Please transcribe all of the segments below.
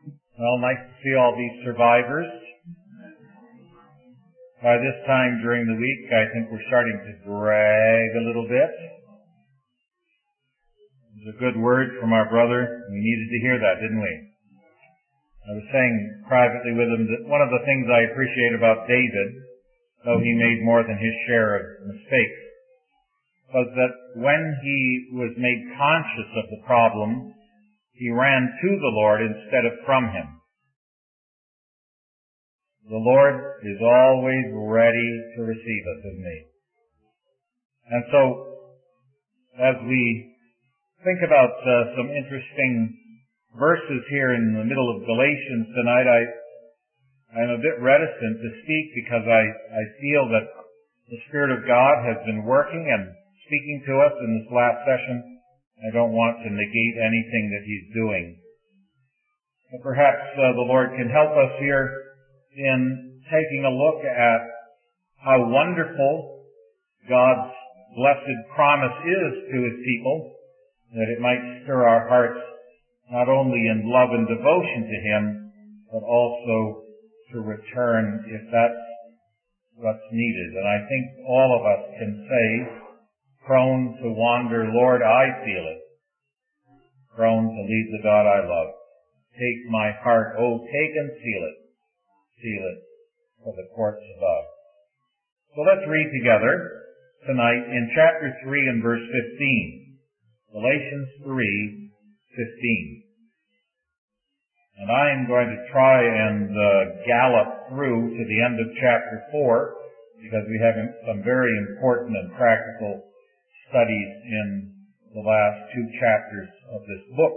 Well, nice to see all these survivors. By this time during the week, I think we're starting to drag a little bit. It was a good word from our brother. We needed to hear that, didn't we? I was saying privately with him that one of the things I appreciate about David, though he made more than his share of mistakes, was that when he was made conscious of the problem, he ran to the Lord instead of from Him. The Lord is always ready to receive us, isn't He? And so, as we think about some interesting verses here in the middle of Galatians tonight, I'm a bit reticent to speak because I feel that the Spirit of God has been working and speaking to us in this last session. I don't want to negate anything that He's doing. But perhaps the Lord can help us here in taking a look at how wonderful God's blessed promise is to His people, that it might stir our hearts not only in love and devotion to Him, but also to return if that's what's needed. And I think all of us can say, prone to wander, Lord, I feel it. Prone to leave the God I love. Take my heart, oh, take and seal it. Seal it for the courts above. So let's read together tonight in chapter 3 and verse 15. Galatians 3:15. And I am going to try and gallop through to the end of chapter 4 because we have some very important and practical studies in the last 2 chapters of this book.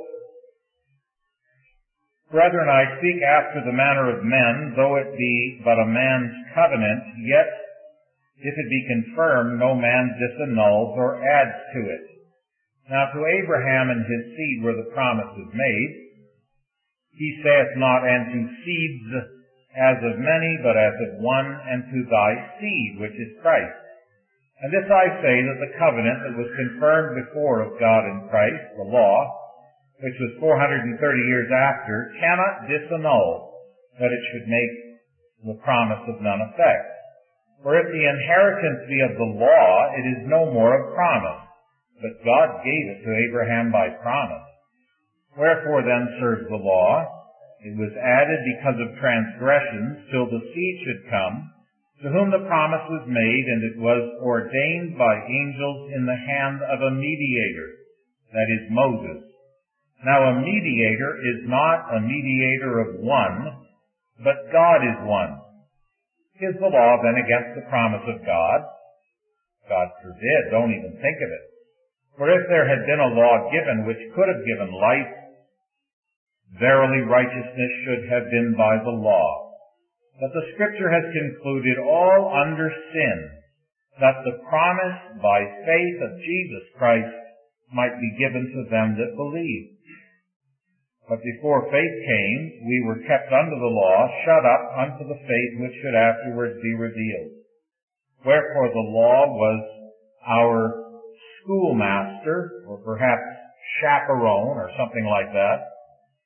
Brethren, I speak after the manner of men, though it be but a man's covenant, yet if it be confirmed, no man disannuls or adds to it. Now to Abraham and his seed were the promises made. He saith not, and to seeds as of many, but as of one, and to thy seed, which is Christ. And this I say, that the covenant that was confirmed before of God in Christ, the law, which was 430 years after, cannot disannul, that it should make the promise of none effect. For if the inheritance be of the law, it is no more of promise, but God gave it to Abraham by promise. Wherefore then serves the law? It was added because of transgressions, till the seed should come, to whom the promise was made, and it was ordained by angels in the hand of a mediator, that is Moses. Now a mediator is not a mediator of one, but God is one. Is the law then against the promise of God? God forbid, don't even think of it. For if there had been a law given which could have given life, verily righteousness should have been by the law. But the Scripture has concluded all under sin, that the promise by faith of Jesus Christ might be given to them that believe. But before faith came, we were kept under the law, shut up unto the faith which should afterwards be revealed. Wherefore the law was our schoolmaster, or perhaps chaperone, or something like that,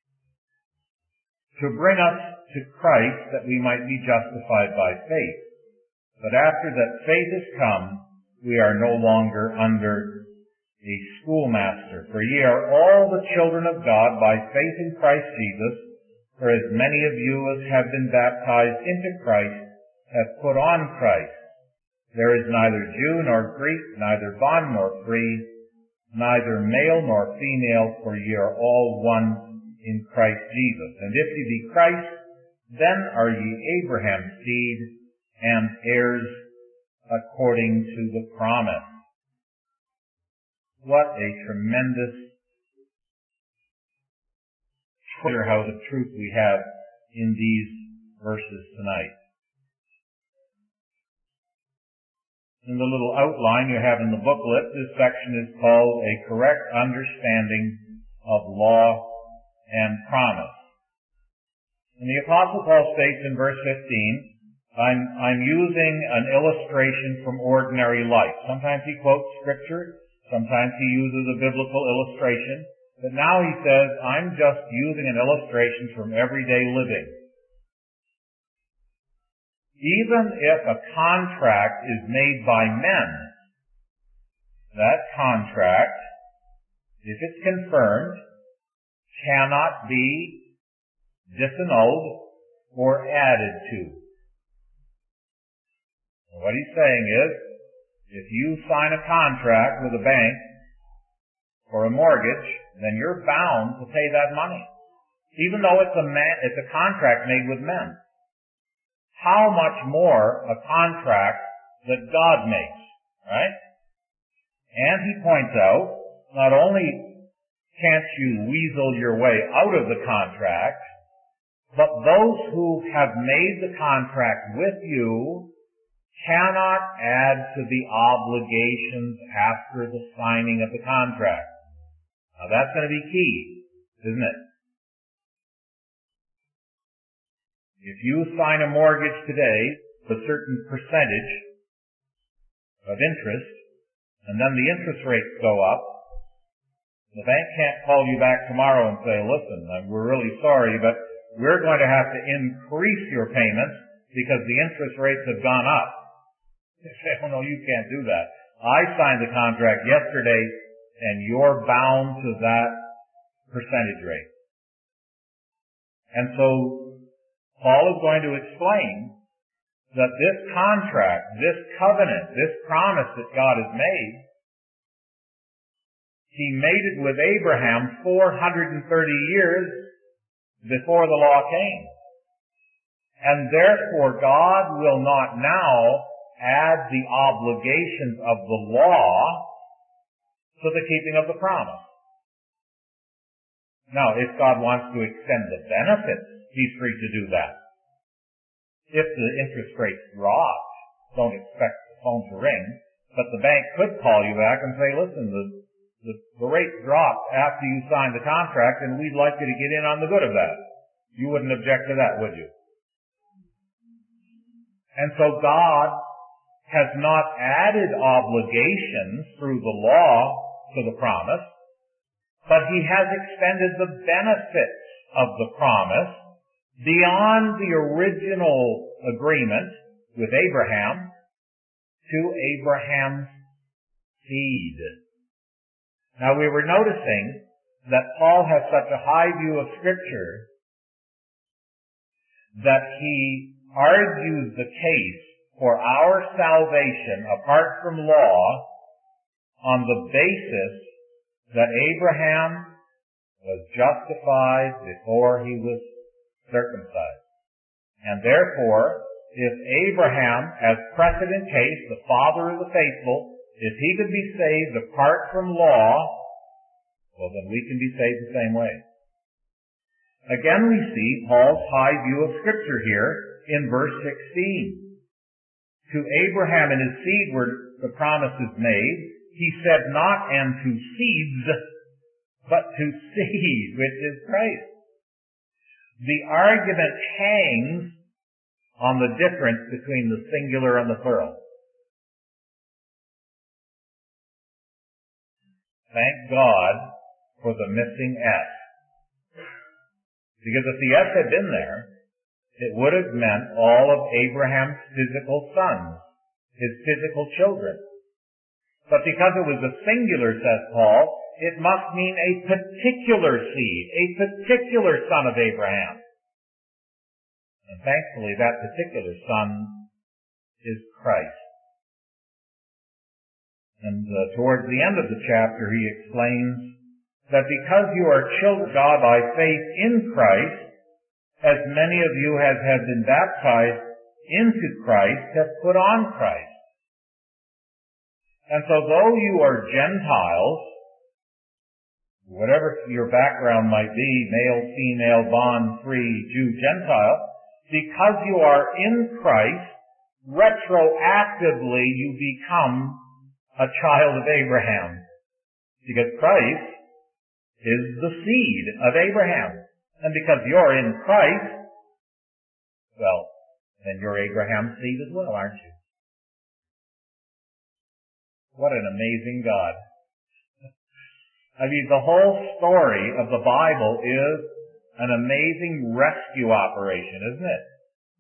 to bring us to Christ that we might be justified by faith. But after that faith is come, we are no longer under a schoolmaster. For ye are all the children of God by faith in Christ Jesus. For as many of you as have been baptized into Christ have put on Christ. There is neither Jew nor Greek, neither bond nor free, neither male nor female, for ye are all one in Christ Jesus. And if ye be Christ, then are ye Abraham's seed, and heirs according to the promise. What a tremendous treasure house of truth we have in these verses tonight. In the little outline you have in the booklet, this section is called A Correct Understanding of Law and Promise. And the Apostle Paul states in verse 15, I'm using an illustration from ordinary life. Sometimes he quotes Scripture, sometimes he uses a biblical illustration, But now he says, I'm just using an illustration from everyday living. Even if a contract is made by men, that contract, if it's confirmed, cannot be disannulled or added to. And what he's saying is, if you sign a contract with a bank for a mortgage, then you're bound to pay that money, even though it's a contract made with men. How much more a contract that God makes, right? And he points out, not only can't you weasel your way out of the contract, but those who have made the contract with you cannot add to the obligations after the signing of the contract. Now that's going to be key, isn't it? If you sign a mortgage today with a certain percentage of interest, and then the interest rates go up, the bank can't call you back tomorrow and say, listen, we're really sorry, but we're going to have to increase your payments because the interest rates have gone up. They say, oh no, you can't do that. I signed the contract yesterday and you're bound to that percentage rate. And so Paul is going to explain that this contract, this covenant, this promise that God has made, he made it with Abraham 430 years before the law came. And therefore God will not now add the obligations of the law to the keeping of the promise. Now, if God wants to extend the benefits, he's free to do that. If the interest rates drop, don't expect the phone to ring, but the bank could call you back and say, listen, the rate dropped after you signed the contract and we'd like you to get in on the good of that. You wouldn't object to that, would you? And so God has not added obligations through the law to the promise, but he has extended the benefits of the promise beyond the original agreement with Abraham to Abraham's seed. Now we were noticing that Paul has such a high view of Scripture that he argues the case for our salvation apart from law on the basis that Abraham was justified before he was circumcised. And therefore, if Abraham, as precedent case, the father of the faithful, if he could be saved apart from law, well then we can be saved the same way. Again we see Paul's high view of Scripture here in verse 16. To Abraham and his seed were the promises made. He said not and to seeds, but to seed, which is Christ. The argument hangs on the difference between the singular and the plural. Thank God for the missing S. Because if the S had been there, it would have meant all of Abraham's physical sons, his physical children. But because it was a singular, says Paul, it must mean a particular seed, a particular son of Abraham. And thankfully that particular son is Christ. And towards the end of the chapter he explains that because you are children of God by faith in Christ, as many of you as have been baptized into Christ have put on Christ. And so though you are Gentiles, whatever your background might be, male, female, bond, free, Jew, Gentile, because you are in Christ, retroactively you become a child of Abraham. Because Christ is the seed of Abraham. And because you're in Christ, well, then you're Abraham's seed as well, aren't you? What an amazing God. I mean, the whole story of the Bible is an amazing rescue operation, isn't it?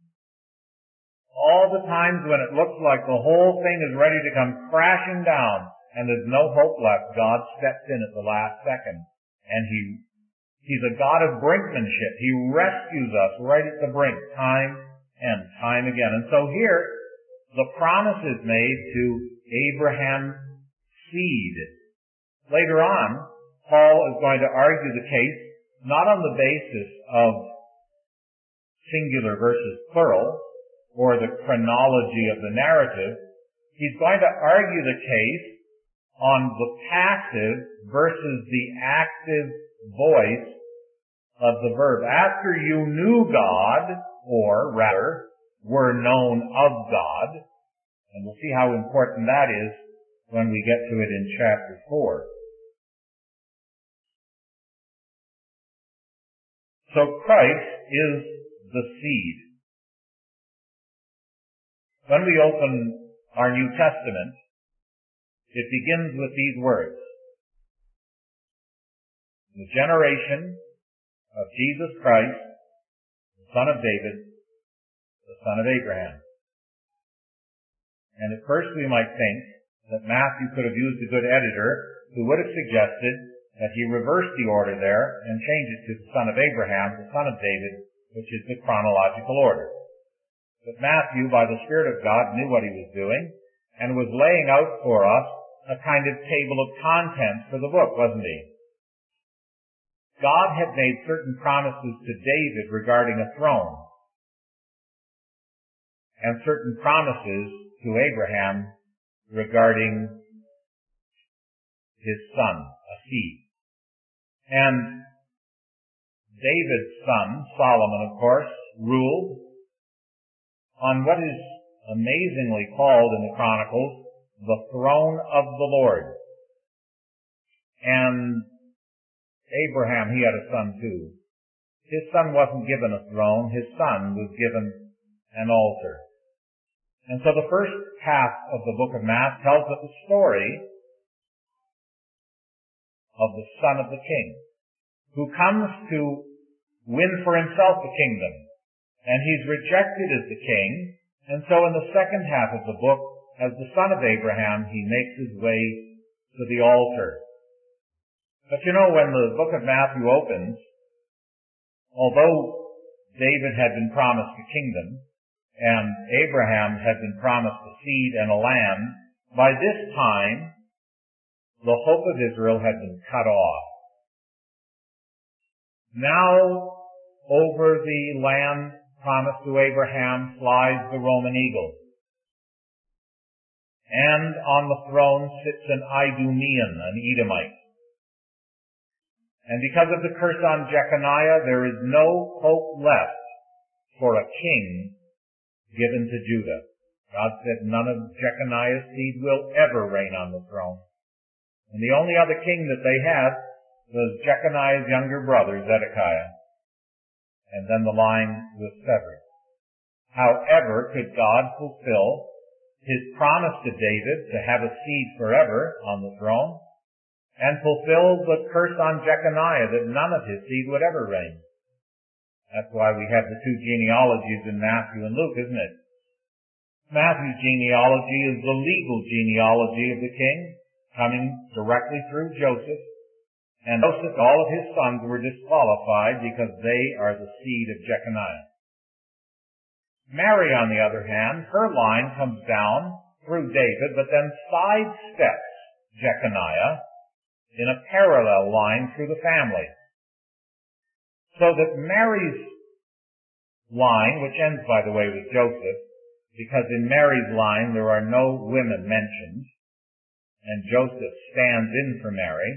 All the times when it looks like the whole thing is ready to come crashing down and there's no hope left, God steps in at the last second. And He's a God of brinkmanship. He rescues us right at the brink, time and time again. And so here, the promise is made to Abraham's seed. Later on, Paul is going to argue the case not on the basis of singular versus plural or the chronology of the narrative. He's going to argue the case on the passive versus the active voice of the verb. After you knew God, or rather, were known of God, and we'll see how important that is when we get to it in chapter 4. So Christ is the seed. When we open our New Testament, it begins with these words: the generation of Jesus Christ, the son of David, the son of Abraham. And at first we might think that Matthew could have used a good editor who would have suggested that he reverse the order there and change it to the son of Abraham, the son of David, which is the chronological order. But Matthew, by the Spirit of God, knew what he was doing and was laying out for us a kind of table of contents for the book, wasn't he? God had made certain promises to David regarding a throne and certain promises to Abraham regarding his son, a seed. And David's son, Solomon, of course, ruled on what is amazingly called in the Chronicles the throne of the Lord. And Abraham, he had a son too. His son wasn't given a throne. His son was given an altar. And so the first half of the book of Matthew tells us the story of the son of the king, who comes to win for himself the kingdom. And he's rejected as the king. And so in the second half of the book, as the son of Abraham, he makes his way to the altar. But you know, when the book of Matthew opens, although David had been promised a kingdom, and Abraham had been promised a seed and a land, by this time, the hope of Israel had been cut off. Now, over the land promised to Abraham flies the Roman eagle. And on the throne sits an Idumean, an Edomite. And because of the curse on Jeconiah, there is no hope left for a king given to Judah. God said none of Jeconiah's seed will ever reign on the throne. And the only other king that they had was Jeconiah's younger brother, Zedekiah. And then the line was severed. However, could God fulfill his promise to David to have a seed forever on the throne, and fulfill the curse on Jeconiah that none of his seed would ever reign? That's why we have the two genealogies in Matthew and Luke, isn't it? Matthew's genealogy is the legal genealogy of the king, coming directly through Joseph. And Joseph, all of his sons were disqualified because they are the seed of Jeconiah. Mary, on the other hand, her line comes down through David, but then sidesteps Jeconiah in a parallel line through the family. So that Mary's line, which ends, by the way, with Joseph, because in Mary's line there are no women mentioned, and Joseph stands in for Mary.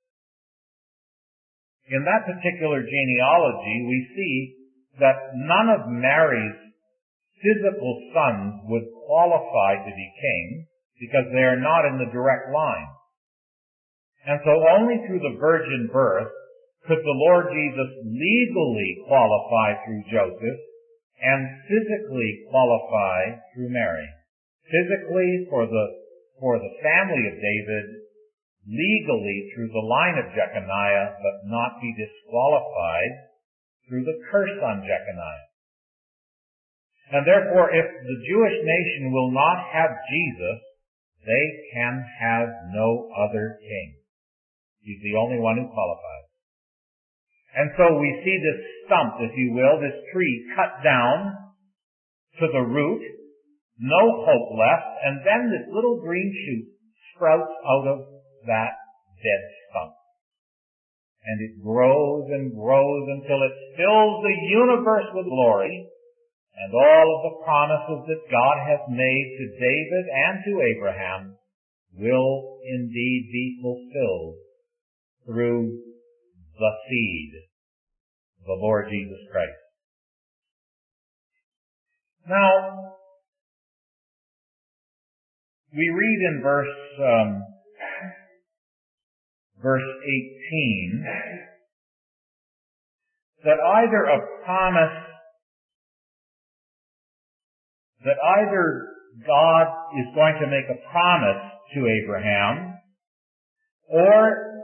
In that particular genealogy, we see that none of Mary's physical sons would qualify to be king because they are not in the direct line. And so only through the virgin birth could the Lord Jesus legally qualify through Joseph and physically qualify through Mary. Physically for the family of David, legally through the line of Jeconiah, but not be disqualified through the curse on Jeconiah. And therefore, if the Jewish nation will not have Jesus, they can have no other king. He's the only one who qualifies. And so we see this stump, if you will, this tree cut down to the root, no hope left, and then this little green shoot sprouts out of that dead stump. And it grows and grows until it fills the universe with glory, and all of the promises that God has made to David and to Abraham will indeed be fulfilled through the seed, the Lord Jesus Christ. Now, we read in verse 18 that either God is going to make a promise to Abraham, or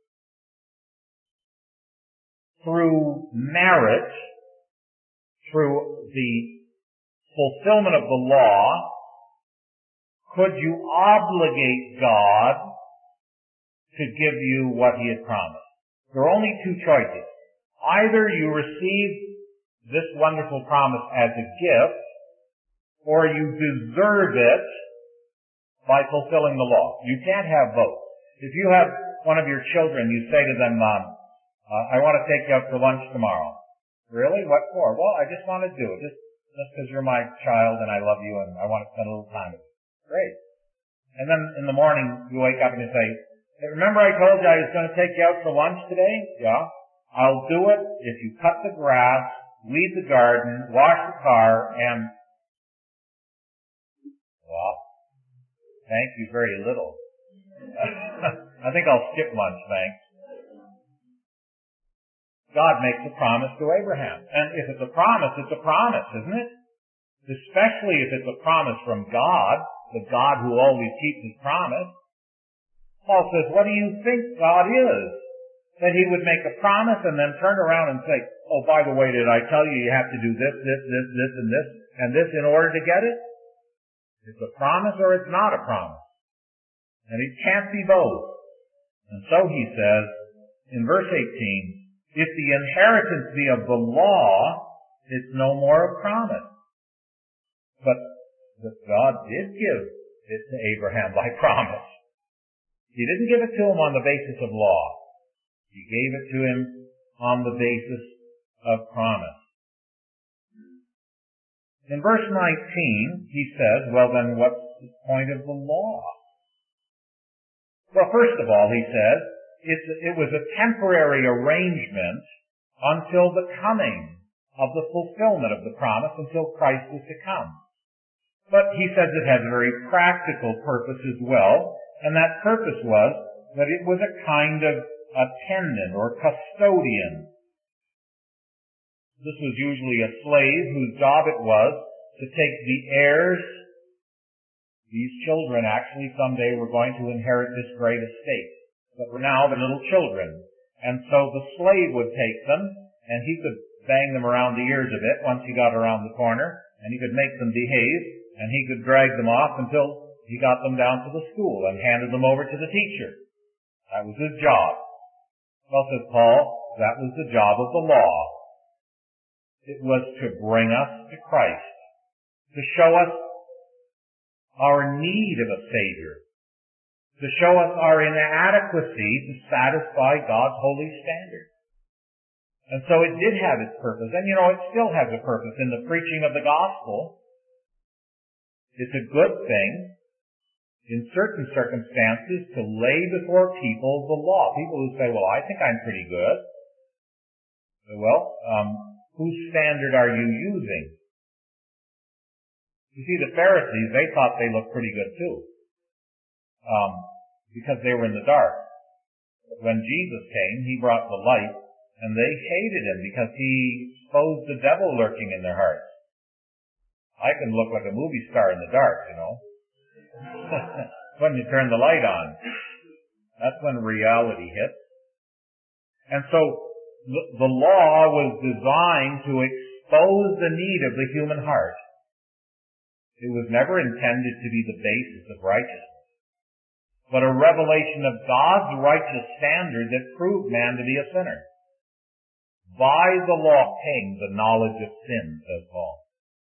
through merit, through the fulfillment of the law, could you obligate God to give you what He had promised? There are only two choices. Either you receive this wonderful promise as a gift, or you deserve it by fulfilling the law. You can't have both. If you have one of your children, you say to them, I want to take you out to lunch tomorrow. Really? What for? Well, I just want to do it. Just because you're my child and I love you and I want to spend a little time with you. Great. And then in the morning, you wake up and you say, hey, remember I told you I was going to take you out for lunch today? Yeah. I'll do it if you cut the grass, weed the garden, wash the car, and, well, thank you very little. I think I'll skip lunch, thanks. God makes a promise to Abraham. And if it's a promise, isn't it? Especially if it's a promise from God, the God who always keeps His promise. Paul says, what do you think God is? That He would make a promise and then turn around and say, oh, by the way, did I tell you you have to do this, and this in order to get it? It's a promise or it's not a promise. And it can't be both. And so he says, in verse 18, if the inheritance be of the law, it's no more a promise. But God did give it to Abraham by promise. He didn't give it to him on the basis of law. He gave it to him on the basis of promise. In verse 19, he says, well then what's the point of the law? Well, first of all, he says, it was a temporary arrangement until the coming of the fulfillment of the promise, until Christ was to come. But he says it has a very practical purpose as well, and that purpose was that it was a kind of attendant or custodian. This was usually a slave whose job it was to take the heirs. These children actually someday were going to inherit this great estate, but were now the little children. And so the slave would take them, and he could bang them around the ears a bit once he got around the corner, and he could make them behave, and he could drag them off until he got them down to the school and handed them over to the teacher. That was his job. Well, says Paul, that was the job of the law. It was to bring us to Christ, to show us our need of a Savior, to show us our inadequacy to satisfy God's holy standard. And so it did have its purpose, and it still has a purpose in the preaching of the gospel. It's a good thing in certain circumstances to lay before people the law. People who say, well, I think I'm pretty good. Well, whose standard are you using? You see, the Pharisees, they thought they looked pretty good too, because they were in the dark. But when Jesus came, He brought the light, and they hated Him because He exposed the devil lurking in their hearts. I can look like a movie star in the dark, when you turn the light on. That's when reality hits. And so the law was designed to expose the need of the human heart. It was never intended to be the basis of righteousness, but a revelation of God's righteous standard that proved man to be a sinner. By the law came the knowledge of sin, says Paul.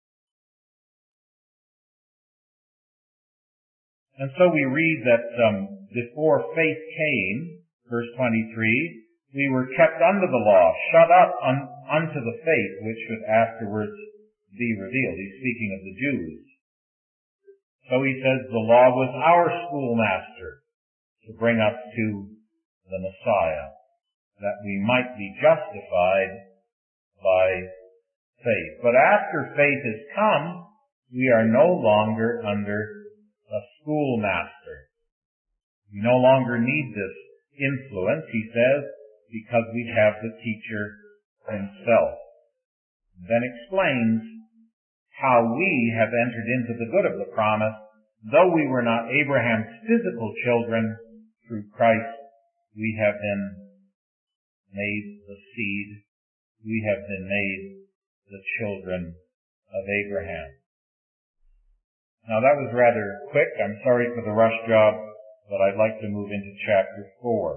And so we read that before faith came, verse 23, we were kept under the law, shut up unto the faith which should afterwards be revealed. He's speaking of the Jews. So he says the law was our schoolmaster to bring us to the Messiah, that we might be justified by faith. But after faith has come, we are no longer under a schoolmaster. We no longer need this influence, he says, because we have the teacher himself. Then explains how we have entered into the good of the promise, though we were not Abraham's physical children, through Christ we have been made the seed, we have been made the children of Abraham. Now that was rather quick. I'm sorry for the rush job, but I'd like to move into chapter 4.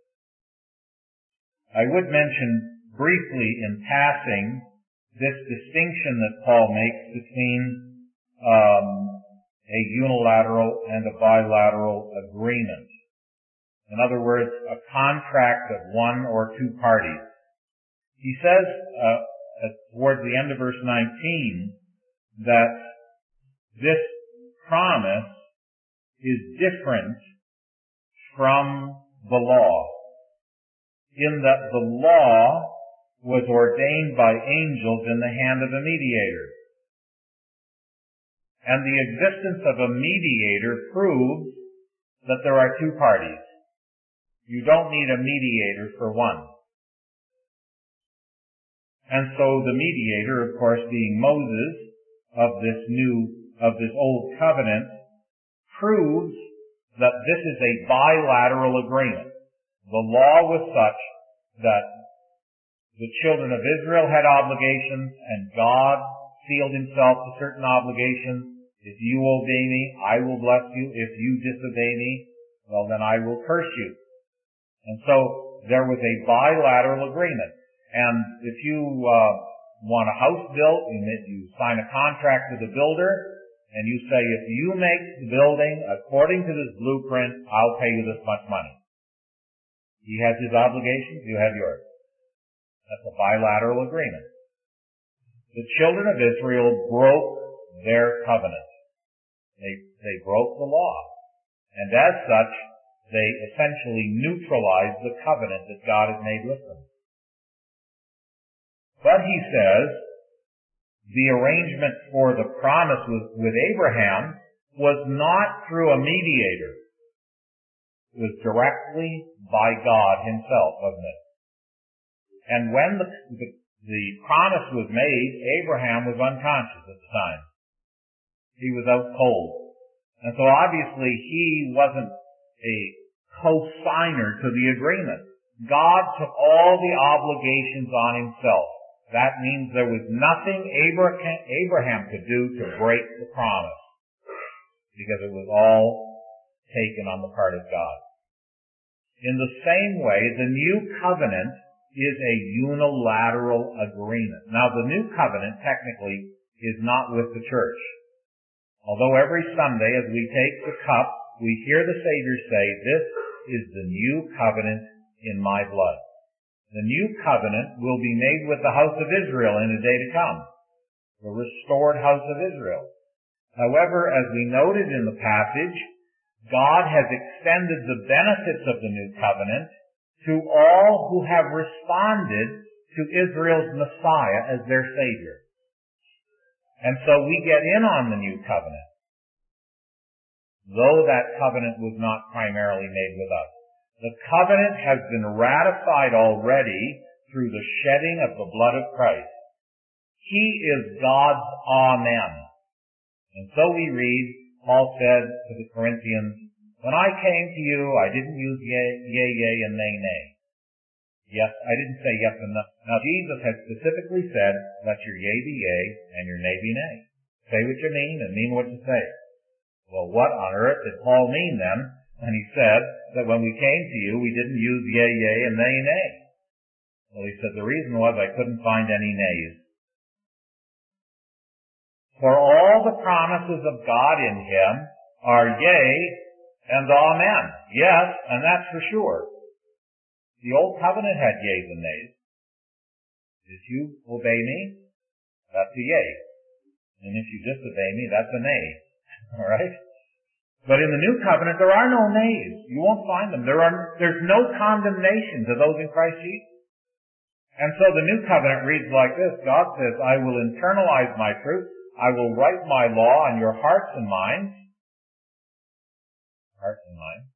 I would mention briefly in passing this distinction that Paul makes between a unilateral and a bilateral agreement. In other words, a contract of one or two parties. He says towards the end of verse 19 that this promise is different from the law, in that the law was ordained by angels in the hand of a mediator. And the existence of a mediator proves that there are two parties. You don't need a mediator for one. And so the mediator, of course, being Moses of this old covenant, proves that this is a bilateral agreement. The law was such that the children of Israel had obligations, and God sealed himself to certain obligations. If you obey me, I will bless you. If you disobey me, well, then I will curse you. And so there was a bilateral agreement. And if you want a house built, you sign a contract with the builder, and you say, if you make the building according to this blueprint, I'll pay you this much money. He has his obligations, you have yours. That's a bilateral agreement. The children of Israel broke their covenant. They broke the law. And as such, they essentially neutralized the covenant that God had made with them. But he says, the arrangement for the promise with Abraham was not through a mediator. It was directly by God himself, wasn't it? And when the promise was made, Abraham was unconscious at the time. He was out cold. And so obviously he wasn't a co-signer to the agreement. God took all the obligations on himself. That means there was nothing Abraham could do to break the promise, because it was all taken on the part of God. In the same way, the new covenant is a unilateral agreement. Now, the new covenant technically is not with the church. Although every Sunday as we take the cup, we hear the Savior say, this is the new covenant in my blood. The new covenant will be made with the house of Israel in a day to come, the restored house of Israel. However, as we noted in the passage, God has extended the benefits of the new covenant to all who have responded to Israel's Messiah as their Savior. And so we get in on the new covenant, though that covenant was not primarily made with us. The covenant has been ratified already through the shedding of the blood of Christ. He is God's Amen. And so we read, Paul said to the Corinthians, When I came to you, I didn't use yea, and nay. Yes, I didn't say yes and no. Now Jesus had specifically said, let your yea be yea and your nay be nay. Say what you mean and mean what you say. Well, what on earth did Paul mean then when he said that when we came to you, we didn't use yea, and nay? Well, he said the reason was I couldn't find any nays. For all the promises of God in him are yea and amen. Yes, and that's for sure. The old covenant had yeas and nays. If you obey me, that's a yea. And if you disobey me, that's a nay. All right? But in the new covenant, there are no nays. You won't find them. There's no condemnation to those in Christ Jesus. And so the new covenant reads like this. God says, I will internalize my truth. I will write my law on your hearts and minds. Hearts and minds.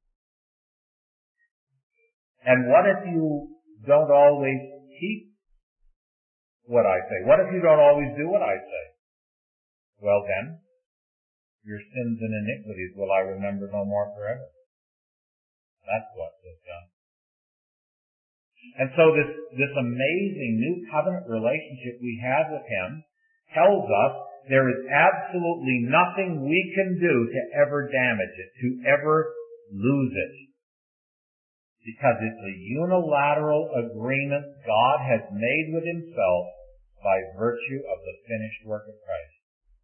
And what if you don't always keep what I say? What if you don't always do what I say? Well then, your sins and iniquities will I remember no more forever. That's what was done. And so this amazing new covenant relationship we have with him tells us there is absolutely nothing we can do to ever damage it, to ever lose it. Because it's a unilateral agreement God has made with himself by virtue of the finished work of Christ.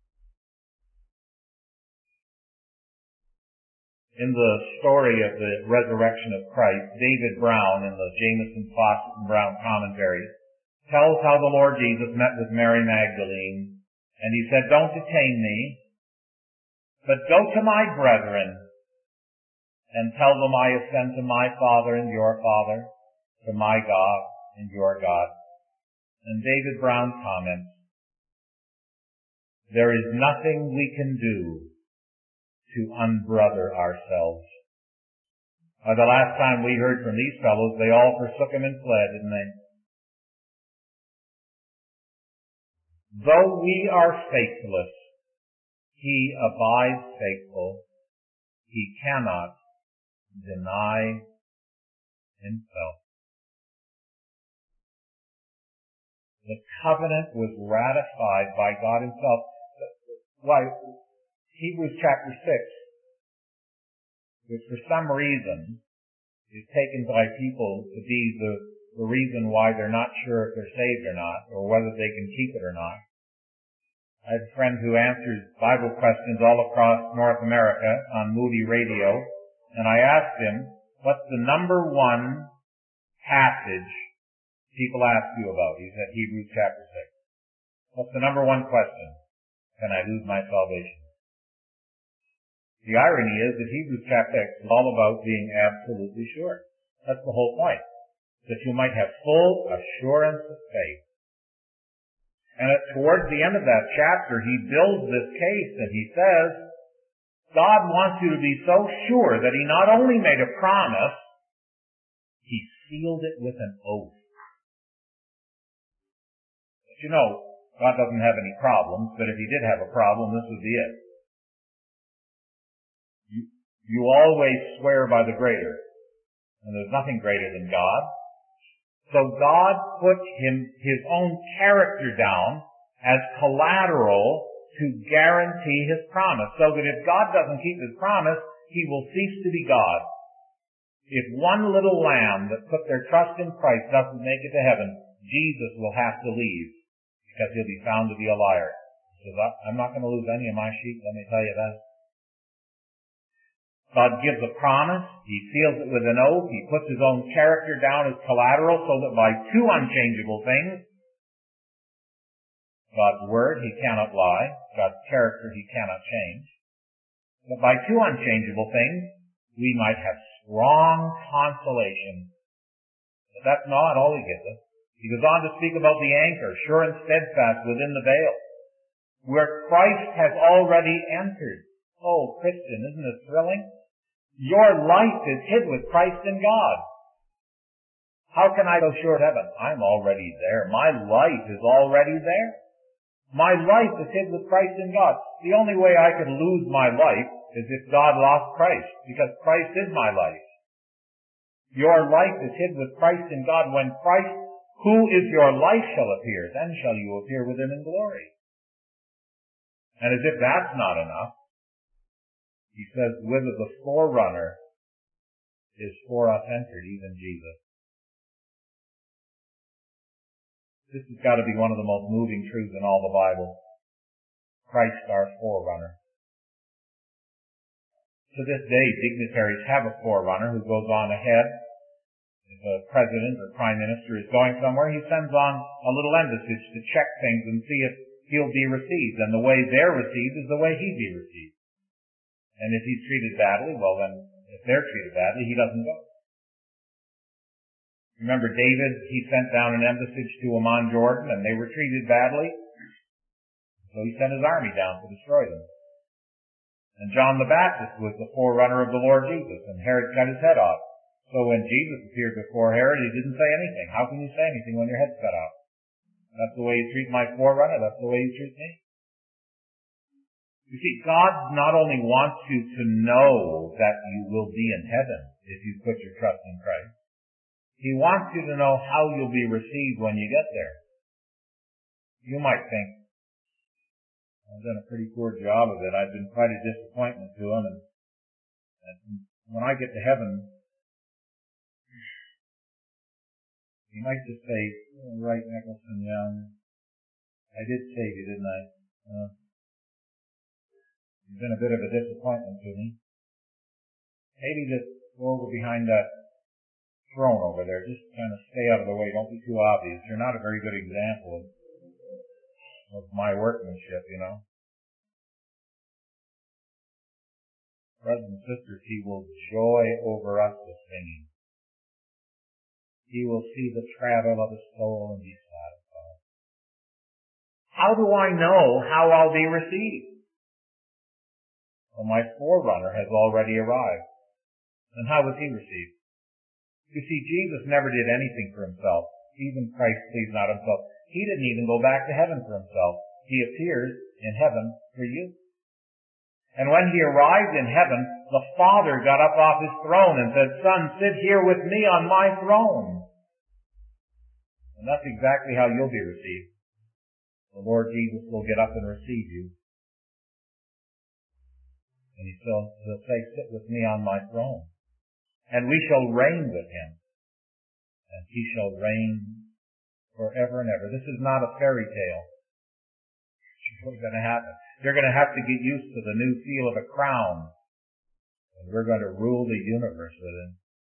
In the story of the resurrection of Christ, David Brown, in the Jameson, Fawcett, and Brown commentary, tells how the Lord Jesus met with Mary Magdalene, and he said, don't detain me, but go to my brethren and tell them I ascend to my Father and your Father, to my God and your God. And David Brown comments, there is nothing we can do to unbrother ourselves. The last time we heard from these fellows, they all forsook him and fled, didn't they? Though we are faithless, he abides faithful. He cannot deny himself. The covenant was ratified by God himself. Why? Hebrews chapter 6, which for some reason is taken by people to be the reason why they're not sure if they're saved or not, or whether they can keep it or not. I have a friend who answers Bible questions all across North America on Moody Radio, and I asked him, what's the number one passage people ask you about? He said Hebrews chapter 6. What's the number one question? Can I lose my salvation? The irony is that Hebrews chapter 6 is all about being absolutely sure. That's the whole point. That you might have full assurance of faith. And towards the end of that chapter, he builds this case and he says, God wants you to be so sure that he not only made a promise, he sealed it with an oath. But you know, God doesn't have any problems, but if he did have a problem, this would be it. You always swear by the greater, and there's nothing greater than God. So God put his own character down as collateral to guarantee his promise, so that if God doesn't keep his promise, he will cease to be God. If one little lamb that put their trust in Christ doesn't make it to heaven, Jesus will have to leave, because he'll be found to be a liar. He says, I'm not going to lose any of my sheep, let me tell you that. God gives a promise, he seals it with an oath, he puts his own character down as collateral so that by two unchangeable things, God's word, he cannot lie, God's character, he cannot change, but by two unchangeable things, we might have strong consolation. But that's not all he gives us. He goes on to speak about the anchor, sure and steadfast within the veil, where Christ has already entered. Oh, Christian, isn't it thrilling? Your life is hid with Christ in God. How can I go sure of heaven? I'm already there. My life is already there. My life is hid with Christ in God. The only way I could lose my life as if God lost Christ, because Christ is my life. Your life is hid with Christ in God. When Christ, who is your life, shall appear, then shall you appear with him in glory. And as if that's not enough, he says, whither the forerunner is for us entered, even Jesus. This has got to be one of the most moving truths in all the Bible. Christ our forerunner. To this day, dignitaries have a forerunner who goes on ahead. If a president or prime minister is going somewhere, he sends on a little embassage to check things and see if he'll be received. And the way they're received is the way he'd be received. And if he's treated badly, well then, if they're treated badly, he doesn't go. Remember David, he sent down an embassage to Amon Jordan, and they were treated badly. So he sent his army down to destroy them. And John the Baptist was the forerunner of the Lord Jesus, and Herod cut his head off. So when Jesus appeared before Herod, he didn't say anything. How can you say anything when your head's cut off? That's the way you treat my forerunner, that's the way you treat me. You see, God not only wants you to know that you will be in heaven if you put your trust in Christ, he wants you to know how you'll be received when you get there. You might think, I've done a pretty poor job of it. I've been quite a disappointment to him. And when I get to heaven, he might just say, oh, right, Nicholson, yeah, I did save you, didn't I? You've been a bit of a disappointment to me. Maybe just go over behind that throne over there. Just kind of stay out of the way. Don't be too obvious. You're not a very good example of my workmanship, you know. Brothers and sisters, he will joy over us with singing. He will see the travel of his soul and be satisfied. How do I know how I'll be received? Well, my forerunner has already arrived. And how was he received? You see, Jesus never did anything for himself. Even Christ pleased not himself. He didn't even go back to heaven for himself. He appears in heaven for you. And when he arrived in heaven, the Father got up off his throne and said, Son, sit here with me on my throne. And that's exactly how you'll be received. The Lord Jesus will get up and receive you. And he'll say, sit with me on my throne. And we shall reign with him. And he shall reign forever and ever. This is not a fairy tale. It's really going to happen. You're going to have to get used to the new feel of a crown. And we're going to rule the universe with him.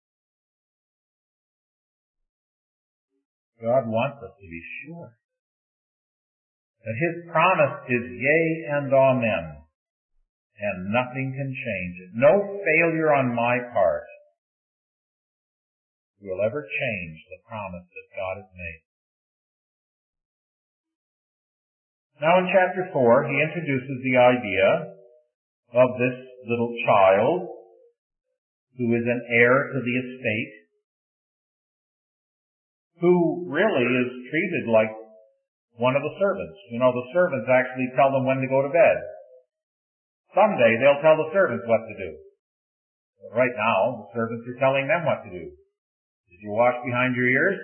God wants us to be sure that his promise is yea and amen. And nothing can change it. No failure on my part will ever change the promise that God has made. Now in chapter 4, he introduces the idea of this little child who is an heir to the estate, who really is treated like one of the servants. You know, the servants actually tell them when to go to bed. Someday they'll tell the servants what to do. But right now, the servants are telling them what to do. Did you wash behind your ears?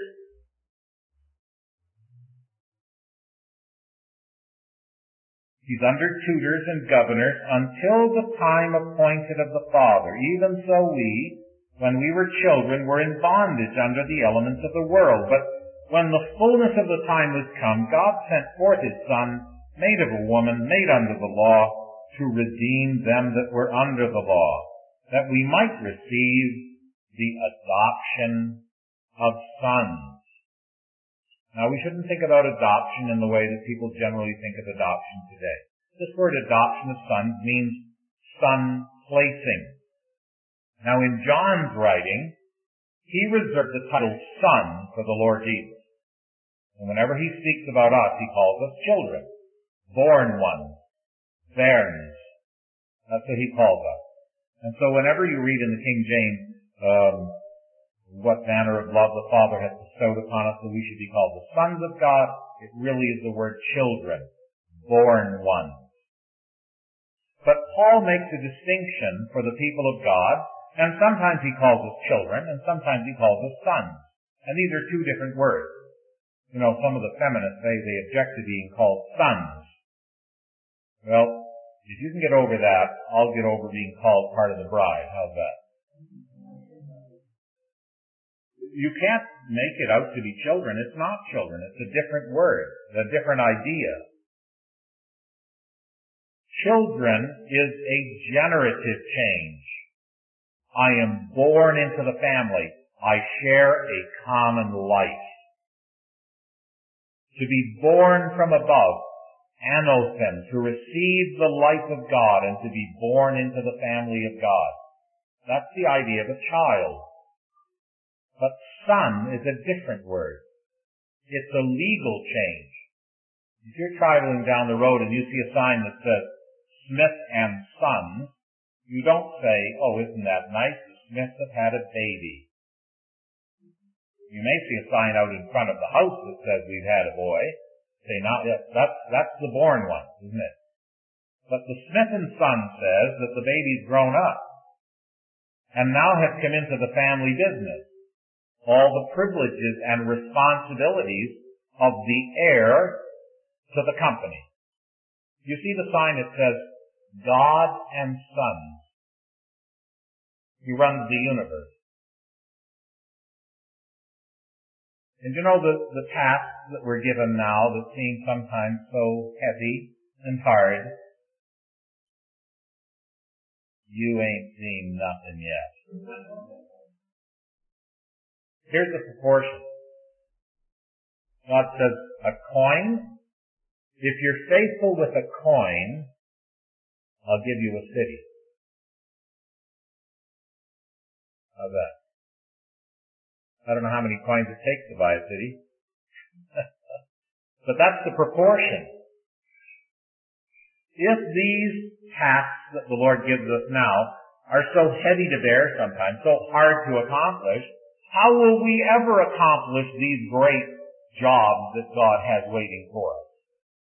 He's under tutors and governors until the time appointed of the Father. Even so we, when we were children, were in bondage under the elements of the world. But when the fullness of the time was come, God sent forth his Son, made of a woman, made under the law, to redeem them that were under the law, that we might receive the adoption of sons. Now, we shouldn't think about adoption in the way that people generally think of adoption today. This word adoption of sons means son placing. Now, in John's writing, he reserved the title son for the Lord Jesus. And whenever he speaks about us, he calls us children, born ones, bairns. That's what he calls us. And so whenever you read in the King James, what manner of love the Father hath bestowed upon us that we should be called the sons of God, it really is the word children, born ones. But Paul makes a distinction for the people of God, and sometimes he calls us children, and sometimes he calls us sons. And these are two different words. You know, some of the feminists say they object to being called sons. Well, if you can get over that, I'll get over being called part of the bride. How's that? You can't make it out to be children. It's not children. It's a different word, a different idea. Children is a generative change. I am born into the family. I share a common life. To be born from above, anothen, to receive the life of God and to be born into the family of God. That's the idea of a child. But son is a different word. It's a legal change. If you're traveling down the road and you see a sign that says Smith and Sons, you don't say, oh, isn't that nice? The Smiths have had a baby. You may see a sign out in front of the house that says we've had a boy. Say, now, that's the born one, isn't it? But the Smith and Son says that the baby's grown up and now has come into the family business. All the privileges and responsibilities of the heir to the company. You see the sign that says God and Sons. He runs the universe. And you know the tasks that we're given now that seem sometimes so heavy and hard? You ain't seen nothing yet. Here's the proportion. God says, a coin. If you're faithful with a coin, I'll give you a city. How's that? I don't know how many coins it takes to buy a city. But that's the proportion. If these tasks that the Lord gives us now are so heavy to bear sometimes, so hard to accomplish, how will we ever accomplish these great jobs that God has waiting for us?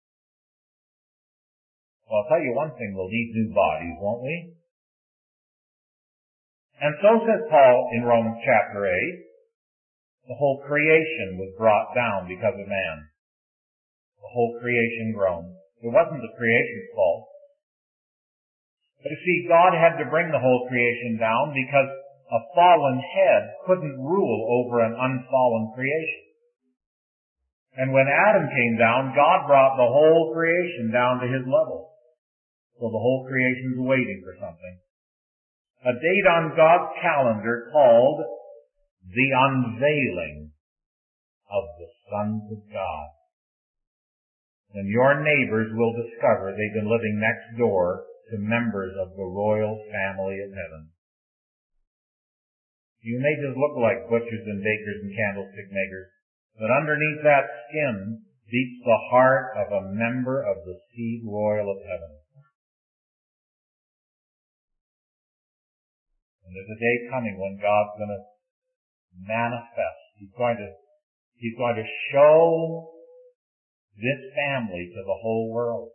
Well, I'll tell you one thing, we'll need new bodies, won't we? And so says Paul in Romans chapter 8, the whole creation was brought down because of man. The whole creation groaned. It wasn't the creation's fault. But you see, God had to bring the whole creation down because a fallen head couldn't rule over an unfallen creation. And when Adam came down, God brought the whole creation down to his level. So the whole creation's waiting for something. A date on God's calendar called the unveiling of the sons of God. And your neighbors will discover they've been living next door to members of the royal family of heaven. You may just look like butchers and bakers and candlestick makers, but underneath that skin beats the heart of a member of the seed royal of heaven. And there's a day coming when God's going to manifest. He's going to show this family to the whole world.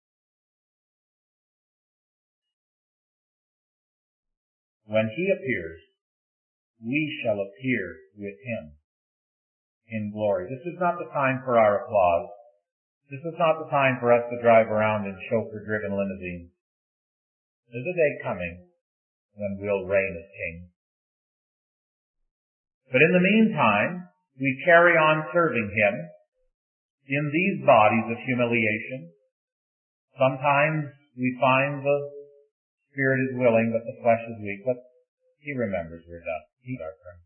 When he appears, we shall appear with him in glory. This is not the time for our applause. This is not the time for us to drive around in chauffeur-driven limousines. There's a day coming when we'll reign as king. But in the meantime, we carry on serving him in these bodies of humiliation. Sometimes we find the spirit is willing, but the flesh is weak. But he remembers we're done. He's our friend.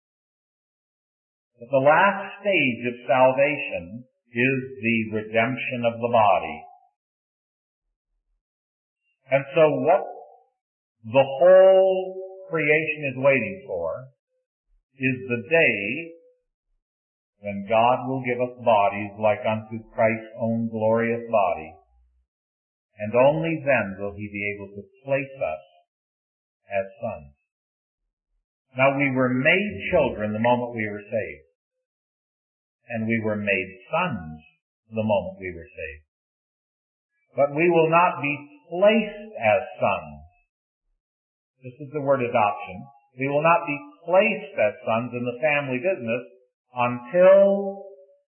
But the last stage of salvation is the redemption of the body. And so what the whole creation is waiting for is the day when God will give us bodies like unto Christ's own glorious body. And only then will he be able to place us as sons. Now we were made children the moment we were saved. And we were made sons the moment we were saved. But we will not be placed as sons. This is the word adoption. We will not be placed as sons in the family business until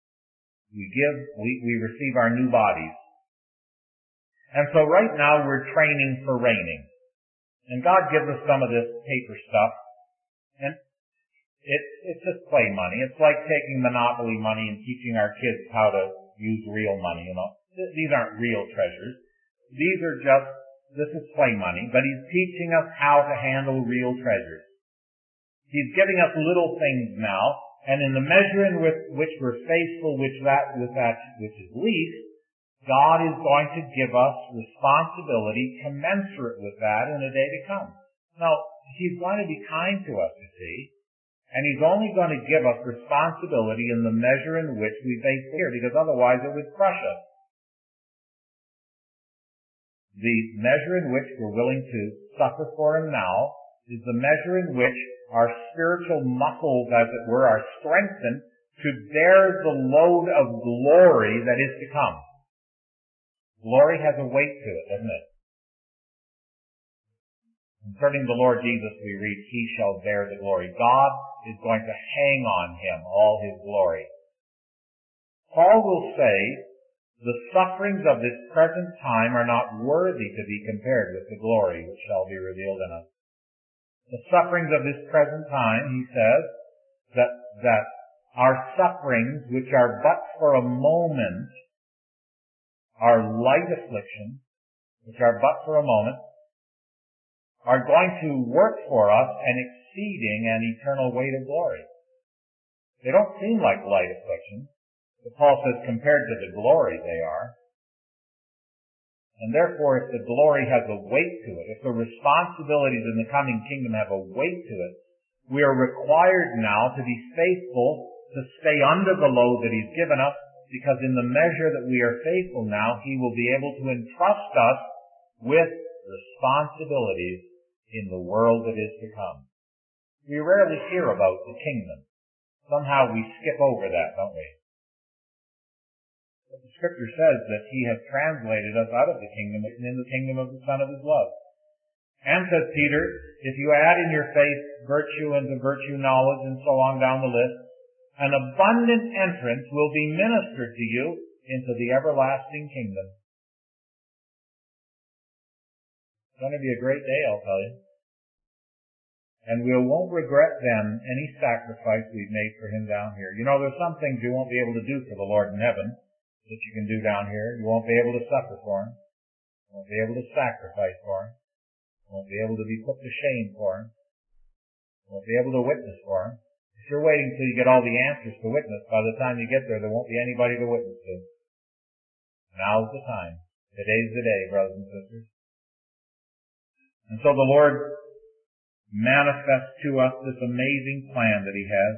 we receive our new bodies. And so right now we're training for reigning. And God gives us some of this paper stuff. And it's just play money. It's like taking monopoly money and teaching our kids how to use real money, These aren't real treasures. This is play money, but He's teaching us how to handle real treasures. He's giving us little things now, and in the measure in which we're faithful with that which is least, God is going to give us responsibility commensurate with that in a day to come. Now, He's going to be kind to us, you see, and He's only going to give us responsibility in the measure in which we faithful here, because otherwise it would crush us. The measure in which we're willing to suffer for Him now is the measure in which our spiritual muscles, as it were, are strengthened to bear the load of glory that is to come. Glory has a weight to it, doesn't it? Concerning the Lord Jesus, we read, He shall bear the glory. God is going to hang on Him all His glory. Paul will say, the sufferings of this present time are not worthy to be compared with the glory which shall be revealed in us. The sufferings of this present time, he says, that our sufferings, which are but for a moment, our light affliction, which are but for a moment, are going to work for us an exceeding and eternal weight of glory. They don't seem like light afflictions, but Paul says compared to the glory they are. And therefore, if the glory has a weight to it, if the responsibilities in the coming kingdom have a weight to it, we are required now to be faithful to stay under the load that He's given us, because in the measure that we are faithful now, He will be able to entrust us with responsibilities in the world that is to come. We rarely hear about the kingdom. Somehow we skip over that, don't we? But the Scripture says that He has translated us out of the kingdom and in the kingdom of the Son of His love. And says Peter, if you add in your faith virtue, and to virtue knowledge, and so on down the list, an abundant entrance will be ministered to you into the everlasting kingdom. It's going to be a great day, I'll tell you. And we won't regret then any sacrifice we've made for Him down here. There's some things you won't be able to do for the Lord in heaven that you can do down here. You won't be able to suffer for Him. You won't be able to sacrifice for Him. You won't be able to be put to shame for Him. You won't be able to witness for Him. If you're waiting till you get all the answers to witness, by the time you get there won't be anybody to witness to. Now's the time. Today's the day, brothers and sisters. And so the Lord manifests to us this amazing plan that He has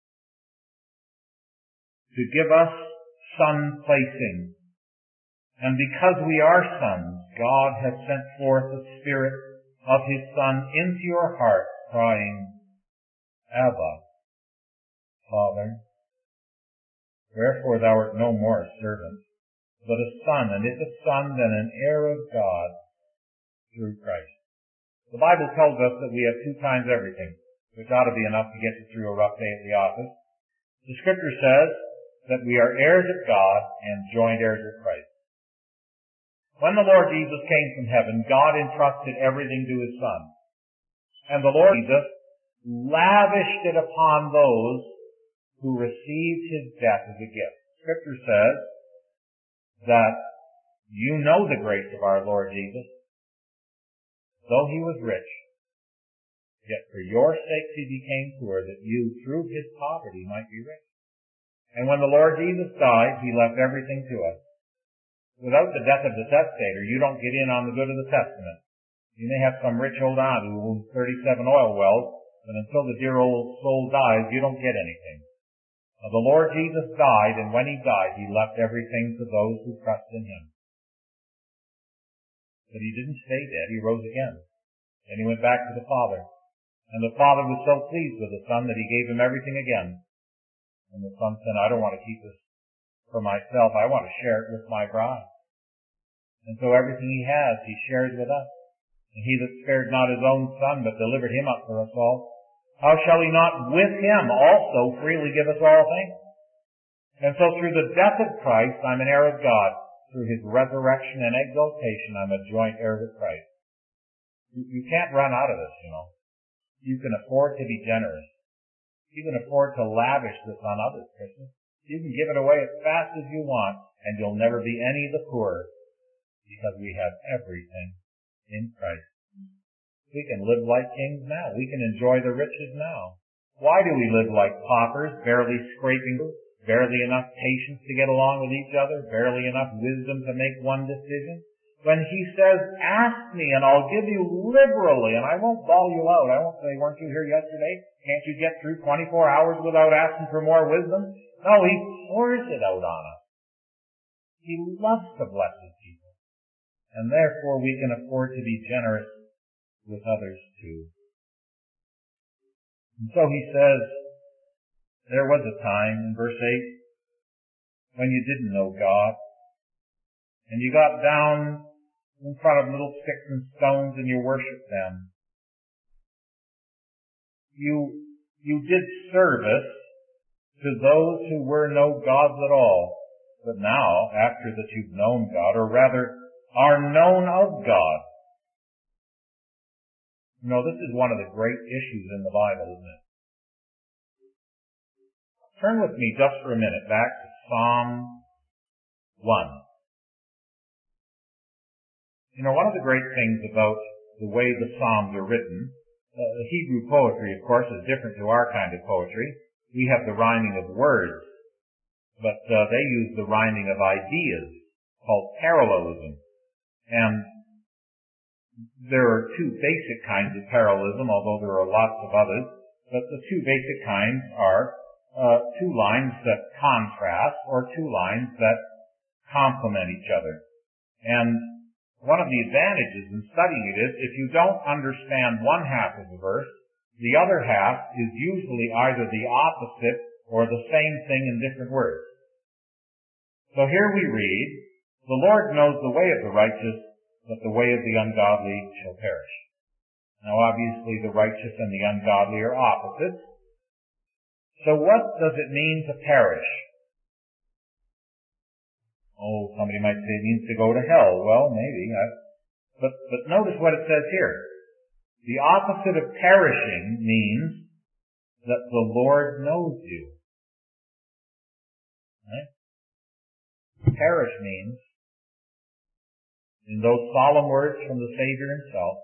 to give us son placing. And because we are sons, God has sent forth the Spirit of His Son into your heart, crying, Abba, Father. Wherefore thou art no more a servant, but a son, and if a son, then an heir of God through Christ. The Bible tells us that we have 2 times everything, which ought to be enough to get you through a rough day at the office. The Scripture says that we are heirs of God and joint heirs of Christ. When the Lord Jesus came from heaven, God entrusted everything to His Son. And the Lord Jesus lavished it upon those who received His death as a gift. Scripture says that you know the grace of our Lord Jesus. Though He was rich, yet for your sakes He became poor, that you, through His poverty, might be rich. And when the Lord Jesus died, He left everything to us. Without the death of the testator, you don't get in on the good of the testament. You may have some rich old aunt who owns 37 oil wells, but until the dear old soul dies, you don't get anything. Now, the Lord Jesus died, and when He died, He left everything to those who trust in Him. But He didn't stay dead. He rose again. Then He went back to the Father. And the Father was so pleased with the Son that He gave Him everything again. And the Son said, I don't want to keep this for myself. I want to share it with my bride. And so everything he has, he shares with us. And he that spared not his own son, but delivered him up for us all, how shall he not with him also freely give us all things? And so through the death of Christ, I'm an heir of God. Through his resurrection and exaltation, I'm a joint heir with Christ. You can't run out of this, you know. You can afford to be generous. You can afford to lavish this on others, Christians. You can give it away as fast as you want, and you'll never be any the poorer, because we have everything in Christ. We can live like kings now. We can enjoy the riches now. Why do we live like paupers, barely scraping, barely enough patience to get along with each other, barely enough wisdom to make one decision? When he says, ask me and I'll give you liberally, and I won't bawl you out. I won't say, weren't you here yesterday? Can't you get through 24 hours without asking for more wisdom? No, he pours it out on us. He loves to bless his people. And therefore we can afford to be generous with others too. And so he says, there was a time, in verse 8, when you didn't know God, and you got down in front of little sticks and stones and you worshiped them. You did service to those who were no gods at all. But now, after that you've known God, or rather, are known of God. You know, this is one of the great issues in the Bible, isn't it? Turn with me just for a minute back to Psalm 1. You know, one of the great things about the way the Psalms are written, Hebrew poetry, of course, is different to our kind of poetry. We have the rhyming of words, but they use the rhyming of ideas, called parallelism. And there are two basic kinds of parallelism, although there are lots of others. But the two basic kinds are two lines that contrast, or two lines that complement each other. And one of the advantages in studying it is, if you don't understand one half of the verse, the other half is usually either the opposite or the same thing in different words. So here we read, the Lord knows the way of the righteous, but the way of the ungodly shall perish. Now obviously the righteous and the ungodly are opposites. So what does it mean to perish? Oh, somebody might say it means to go to hell. Well, maybe. But notice what it says here. The opposite of perishing means that the Lord knows you. Right? Perish means, in those solemn words from the Savior himself,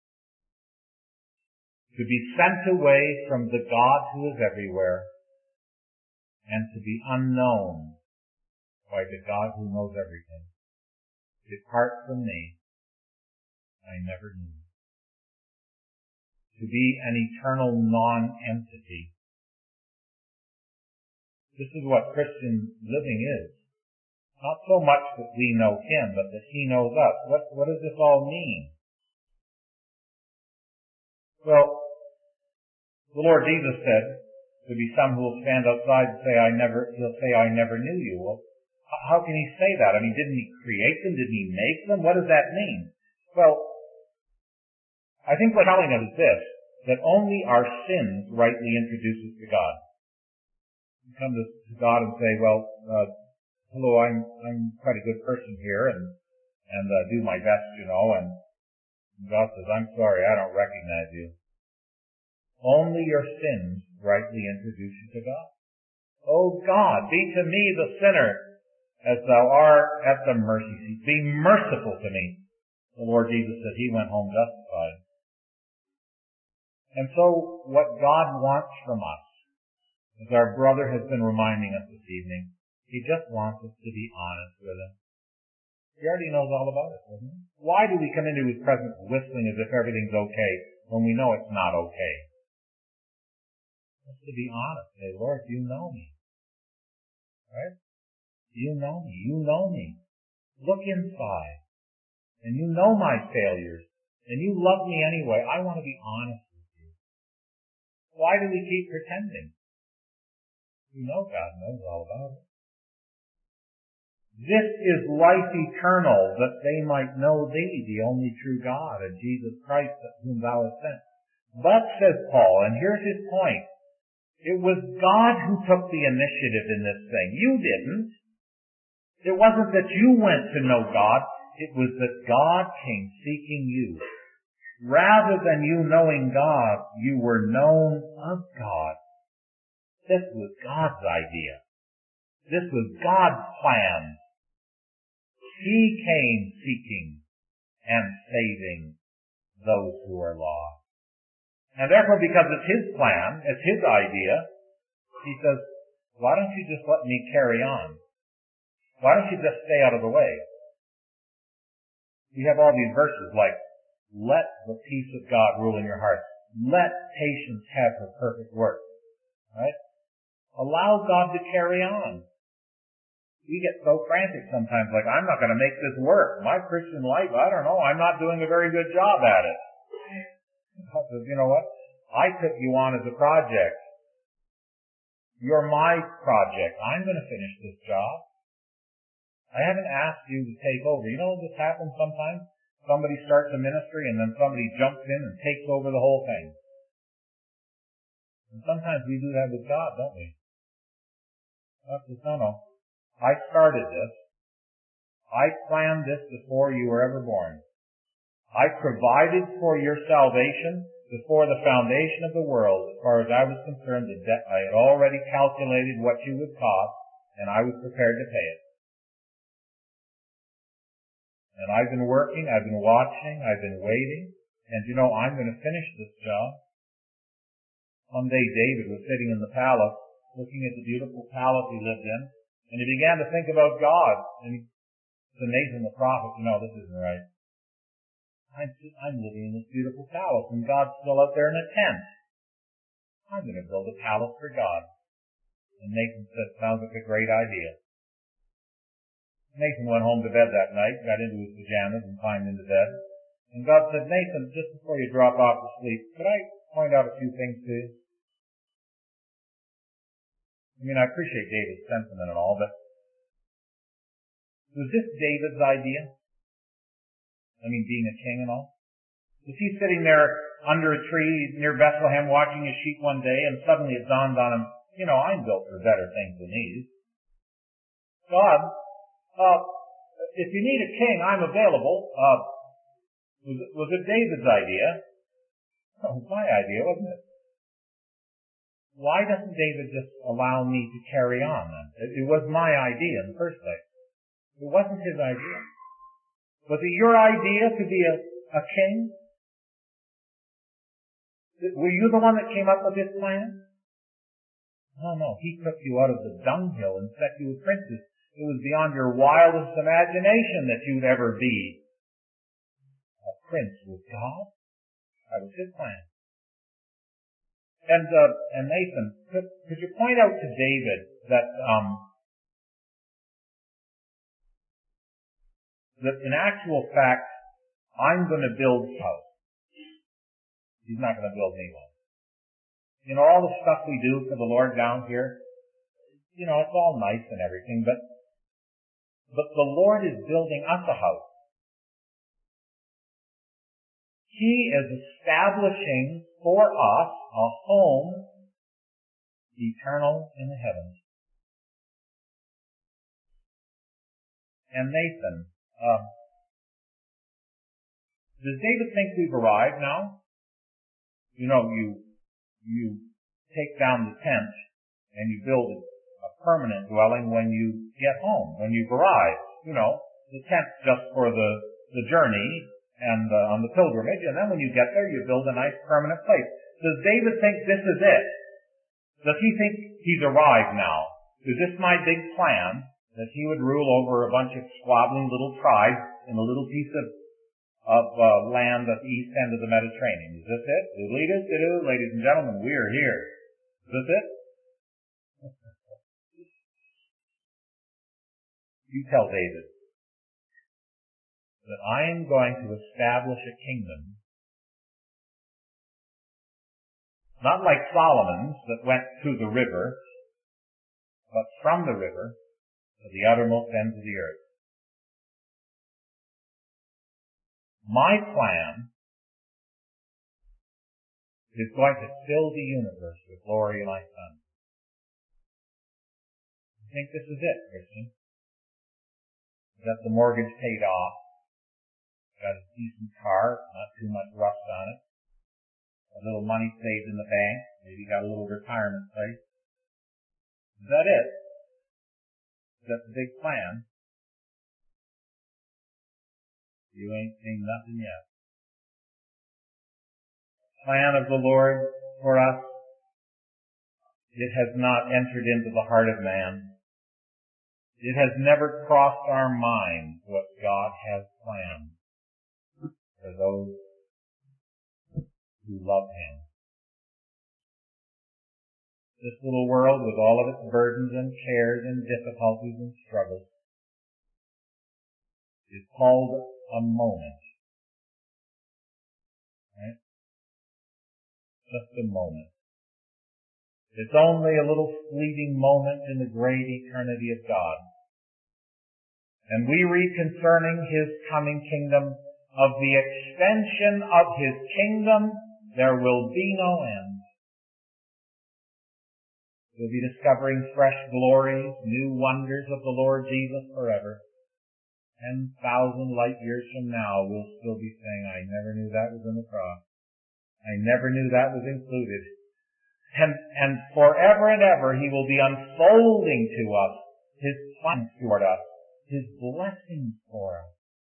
to be sent away from the God who is everywhere and to be unknown by the God who knows everything. Depart from me, I never knew. To be an eternal non-entity. This is what Christian living is. Not so much that we know him, but that he knows us. What does this all mean? Well, the Lord Jesus said, there'll be some who will stand outside and say, he'll say, I never knew you. Well, how can he say that? I mean, didn't he create them? Didn't he make them? What does that mean? Well, I think what's telling us is this, that only our sins rightly introduce us to God. You come to God and say, well, hello, I'm quite a good person here and do my best, you know, and God says, I'm sorry, I don't recognize you. Only your sins rightly introduce you to God. Oh God, be to me the sinner as thou art at the mercy seat. Be merciful to me. The Lord Jesus said he went home justified. And so what God wants from us, as our brother has been reminding us this evening, he just wants us to be honest with him. He already knows all about it, doesn't he? Why do we come into his presence whistling as if everything's okay when we know it's not okay? Just to be honest. Say, Lord, you know me. Right? You know me. You know me. Look inside. And you know my failures. And you love me anyway. I want to be honest with you. Why do we keep pretending? We know God knows all about it. This is life eternal, that they might know thee, the only true God, and Jesus Christ, whom thou hast sent. But, says Paul, and here's his point, it was God who took the initiative in this thing. You didn't. It wasn't that you went to know God. It was that God came seeking you. Rather than you knowing God, you were known of God. This was God's idea. This was God's plan. He came seeking and saving those who are lost. And therefore, because it's His plan, it's His idea, He says, why don't you just let me carry on? Why don't you just stay out of the way? We have all these verses like, let the peace of God rule in your heart. Let patience have her perfect work. Right? Allow God to carry on. We get so frantic sometimes, like, I'm not going to make this work. My Christian life, I don't know, I'm not doing a very good job at it. God says, you know what? I took you on as a project. You're my project. I'm going to finish this job. I haven't asked you to take over. You know, this happens sometimes. Somebody starts a ministry and then somebody jumps in and takes over the whole thing. And sometimes we do that with God, don't we? God says, no. I started this. I planned this before you were ever born. I provided for your salvation before the foundation of the world. As far as I was concerned, I had already calculated what you would cost, and I was prepared to pay it. And I've been working, I've been watching, I've been waiting, and you know, I'm going to finish this job. One day David was sitting in the palace, looking at the beautiful palace he lived in, and he began to think about God. And he said to Nathan the prophet, you know, this isn't right. I'm living in this beautiful palace, and God's still out there in a tent. I'm going to build a palace for God. And Nathan said, sounds like a great idea. Nathan went home to bed that night, got into his pajamas and climbed into bed. And God said, Nathan, just before you drop off to sleep, could I point out a few things to you? I mean, I appreciate David's sentiment and all, but was this David's idea? I mean, being a king and all? Was he sitting there under a tree near Bethlehem watching his sheep one day, and suddenly it dawned on him, you know, I'm built for better things than these. God, if you need a king, I'm available. Was it David's idea? No, it was my idea, wasn't it? Why doesn't David just allow me to carry on then? It was my idea in the first place. It wasn't his idea. Was it your idea to be a king? Were you the one that came up with this plan? No. He took you out of the dunghill and set you as princes. It was beyond your wildest imagination that you'd ever be a prince with God. That was his plan. And Nathan, could you point out to David that in actual fact, I'm going to build his house. He's not going to build me one. You know, all the stuff we do for the Lord down here, you know, it's all nice and everything, but the Lord is building us a house. He is establishing for us a home eternal in the heavens. And Nathan, does David think we've arrived now? You know, you take down the tent and you build a permanent dwelling when you get home, when you've arrived. You know, the tent's just for the journey and on the pilgrimage, and then when you get there, you build a nice permanent place. Does David think this is it? Does he think he's arrived now? Is this my big plan, that he would rule over a bunch of squabbling little tribes in a little piece of land at the east end of the Mediterranean? Is this it? Ladies and gentlemen, we're here. Is this it? You tell David that I am going to establish a kingdom, not like Solomon's that went to the river, but from the river, to the uttermost ends of the earth. My plan is going to fill the universe with glory in my Son. I think this is it, Christian. Got the mortgage paid off. Got a decent car, not too much rust on it. A little money saved in the bank. Maybe got a little retirement place. Is that it? Is that the big plan? You ain't seen nothing yet. The plan of the Lord for us, it has not entered into the heart of man. It has never crossed our minds what God has planned for those who love Him. This little world, with all of its burdens and cares and difficulties and struggles, is called a moment. Right? Just a moment. It's only a little fleeting moment in the great eternity of God. And we read concerning His coming kingdom, of the extension of His kingdom, there will be no end. We'll be discovering fresh glories, new wonders of the Lord Jesus forever. 10,000 light years from now, we'll still be saying, I never knew that was in the cross. I never knew that was included. And forever and ever, He will be unfolding to us His plans toward us, His blessings for us.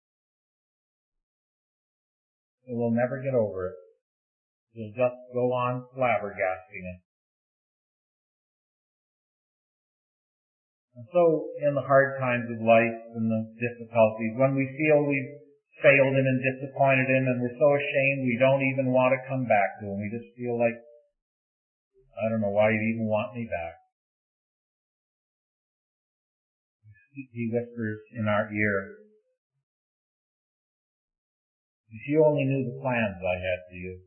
And we'll never get over it. We'll just go on flabbergasting it. And so, in the hard times of life and the difficulties, when we feel we've failed Him and disappointed Him and we're so ashamed we don't even want to come back to Him, we just feel like, I don't know why You'd even want me back. He whispers in our ear, if you only knew the plans I had for you.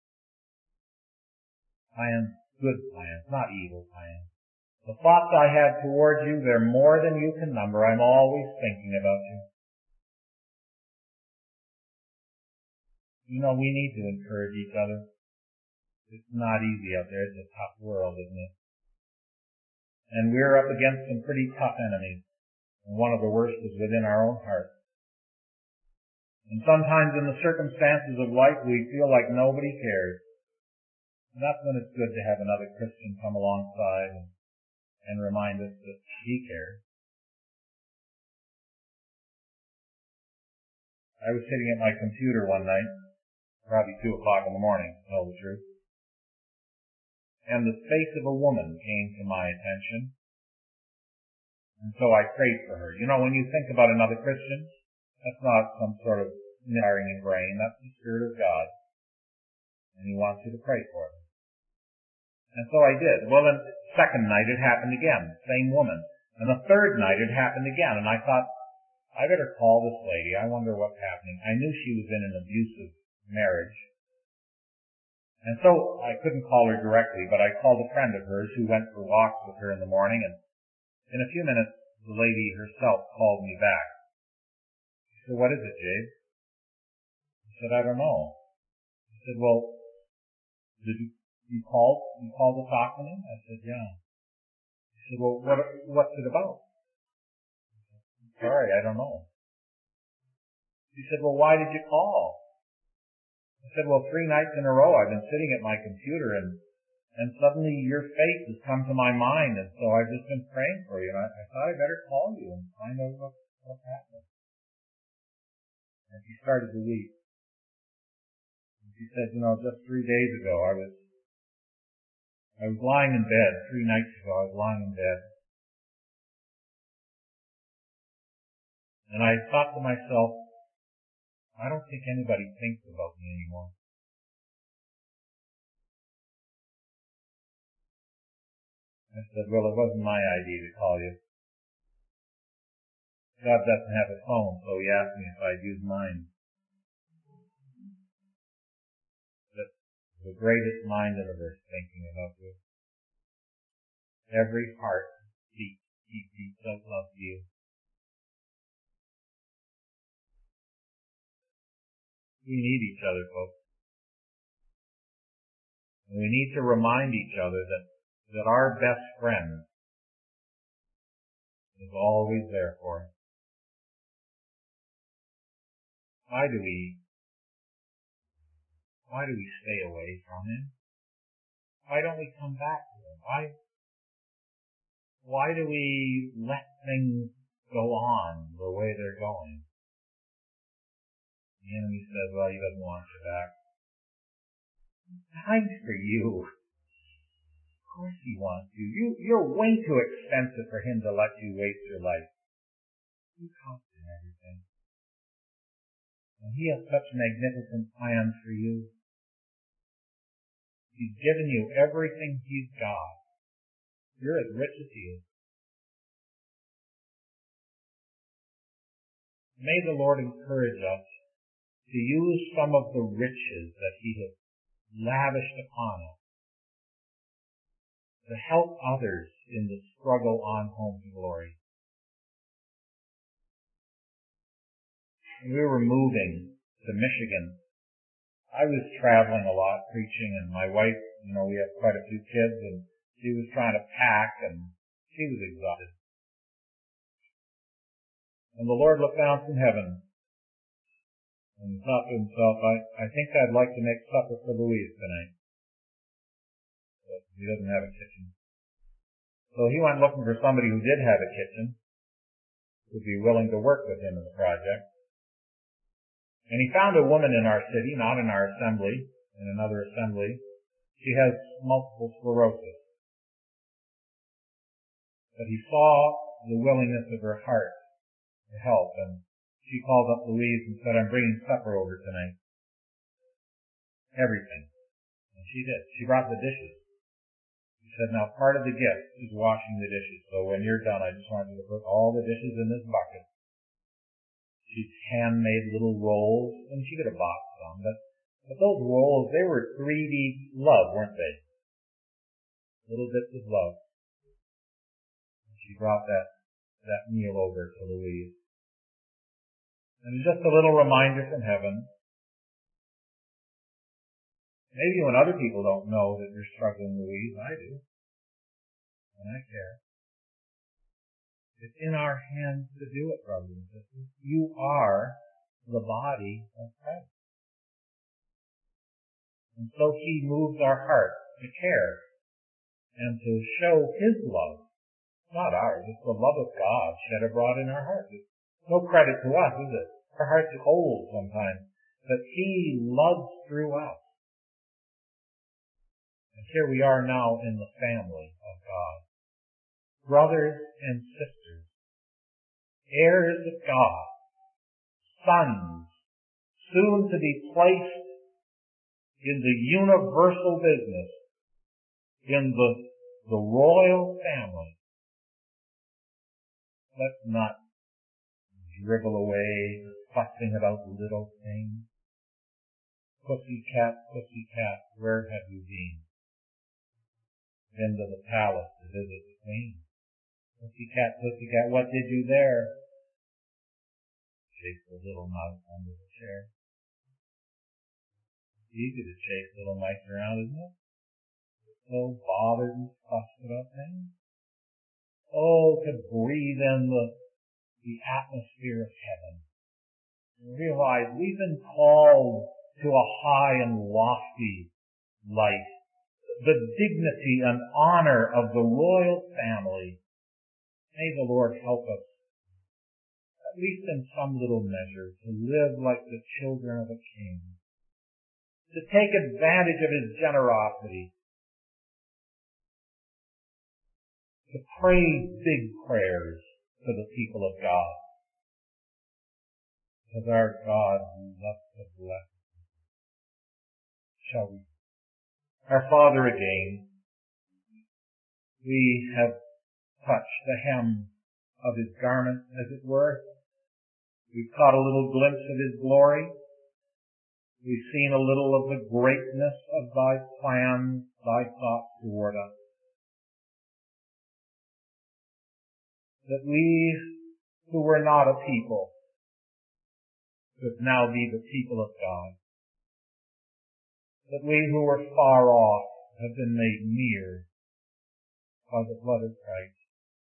Plans, good plans, not evil plans. The thoughts I have towards you, they're more than you can number. I'm always thinking about you. You know, we need to encourage each other. It's not easy out there. It's a tough world, isn't it? And we're up against some pretty tough enemies. And one of the worst is within our own hearts. And sometimes in the circumstances of life, we feel like nobody cares. And that's when it's good to have another Christian come alongside and remind us that He cares. I was sitting at my computer one night, probably 2 o'clock in the morning, to tell the truth, and the face of a woman came to my attention, and so I prayed for her. You know, when you think about another Christian, that's not some sort of narrowing in brain, that's the Spirit of God, and He wants you to pray for them. And so I did. Well, then, second night it happened again, same woman. And the third night it happened again, and I thought, I better call this lady. I wonder what's happening. I knew she was in an abusive marriage. And so I couldn't call her directly, but I called a friend of hers who went for walks with her in the morning, and in a few minutes the lady herself called me back. She said, what is it, Jabe? I said, I don't know. She said, well, did you called to talk to me? I said, yeah. She said, well, what's it about? Sorry, I don't know. She said, well, why did you call? I said, well, 3 nights in a row I've been sitting at my computer and suddenly your face has come to my mind, and so I've just been praying for you, and I thought I better call you and find out what's happening. And she started to weep. And she said, you know, just 3 days ago I was lying in bed. 3 nights ago I was lying in bed. And I thought to myself, I don't think anybody thinks about me anymore. I said, well, it wasn't my idea to call you. God doesn't have a phone, so He asked me if I'd use mine. But the greatest mind in the earth thinking about you. Every heart beats deep, deep love to you. We need each other, folks. And we need to remind each other that our best friend is always there for us. Why do we stay away from him? Why don't we come back to him? Why do we let things go on the way they're going? The enemy says, well, he doesn't want you back. Nice for you. Of course he wants you. You're way too expensive for him to let you waste your life. You cost him everything. And he has such magnificent plans for you. He's given you everything he's got. You're as rich as he is. May the Lord encourage us to use some of the riches that he has lavished upon us to help others in the struggle on home to glory. When we were moving to Michigan, I was traveling a lot preaching, and my wife, we have quite a few kids, and she was trying to pack, and she was exhausted. And the Lord looked down from heaven and thought to himself, I think I'd like to make supper for Louise tonight. But he doesn't have a kitchen. So he went looking for somebody who did have a kitchen, who would be willing to work with him in the project. And he found a woman in our city, not in our assembly, in another assembly. She has multiple sclerosis. But he saw the willingness of her heart to help, and she called up Louise and said, I'm bringing supper over tonight. Everything. And she did. She brought the dishes. She said, now part of the gift is washing the dishes. So when you're done, I just want you to put all the dishes in this bucket. She handmade little rolls, and she could have bought some, but those rolls, they were 3D love, weren't they? Little bits of love. And she brought that meal over to Louise. And just a little reminder from heaven. Maybe when other people don't know that you're struggling, Louise, I do. And I care. It's in our hands to do it, brothers and sisters. You are the body of Christ. And so he moves our heart to care and to show his love. It's not ours. It's the love of God shed abroad in our hearts. It's no credit to us, is it? Our hearts are cold sometimes. But he loves through us. And here we are now in the family of God. Brothers and sisters. Heirs of God. Sons. Soon to be placed in the universal business. In the royal family. Let's not dribble away, fussing about little things. Pussycat, pussycat, where have you been? Been to the palace to visit the queen. Pussycat, pussycat, what did you there? Chase the little mouse under the chair. It's easy to chase little mice around, isn't it? So bothered and fussed about things. Oh, to breathe in the atmosphere of heaven. And realize we've been called to a high and lofty life. The dignity and honor of the royal family. May the Lord help us, at least in some little measure, to live like the children of a king. To take advantage of his generosity. To pray big prayers for the people of God. Because our God loves to bless. Shall we? Our Father, again, we have touched the hem of his garment, as it were. We've caught a little glimpse of his glory. We've seen a little of the greatness of thy plans, thy thoughts toward us. that we who were not a people could now be the people of God, that we who were far off have been made near by the blood of Christ,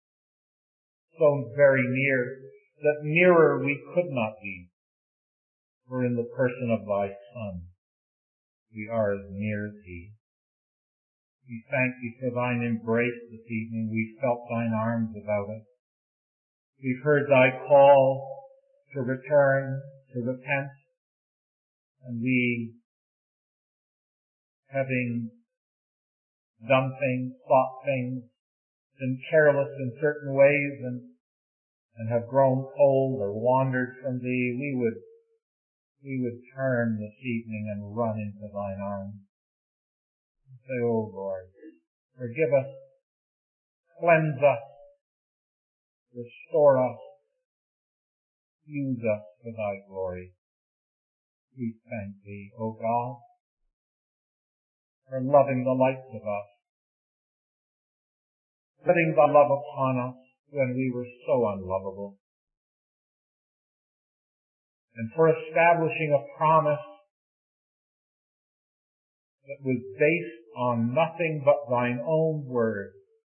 so very near that nearer we could not be, for in the person of thy Son we are as near as he. We thank thee for thine embrace this evening. We felt thine arms about us. We've heard thy call to return, to repent, and we, having done things, thought things, been careless in certain ways and have grown cold or wandered from thee, we would turn this evening and run into thine arms. And say, O Lord, forgive us, cleanse us, restore us, use us for thy glory. We thank thee, O God, for loving the likes of us, letting thy love upon us when we were so unlovable, and for establishing a promise that was based on nothing but thine own word,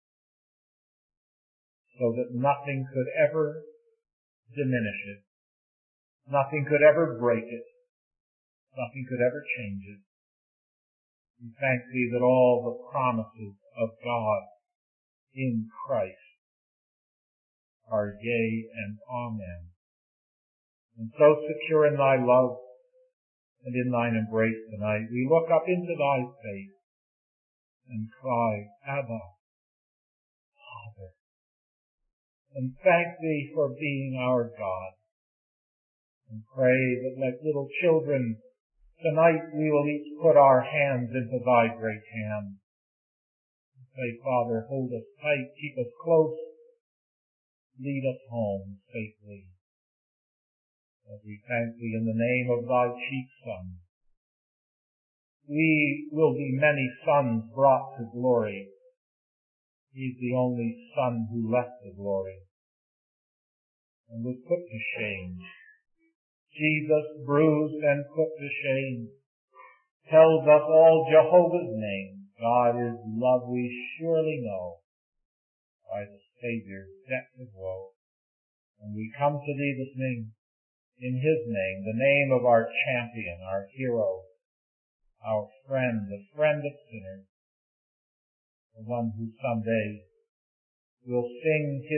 so that nothing could ever diminish it, nothing could ever break it, nothing could ever change it. We thank thee that all the promises of God in Christ are yea and amen. And so secure in thy love and in thine embrace tonight, we look up into thy face and cry, Abba, Father, and thank thee for being our God, and pray that like little children, tonight we will each put our hands into thy great hand. And say, Father, hold us tight, keep us close, lead us home safely. As we thank thee in the name of thy chief Son, we will be many sons brought to glory. He's the only Son who left the glory and was put to shame. Jesus, bruised and put to shame, tells us all Jehovah's name. God is love, we surely know by the Savior's death of woe. And we come to thee this evening in his name, the name of our champion, our hero, our friend, the friend of sinners, the one who someday will sing his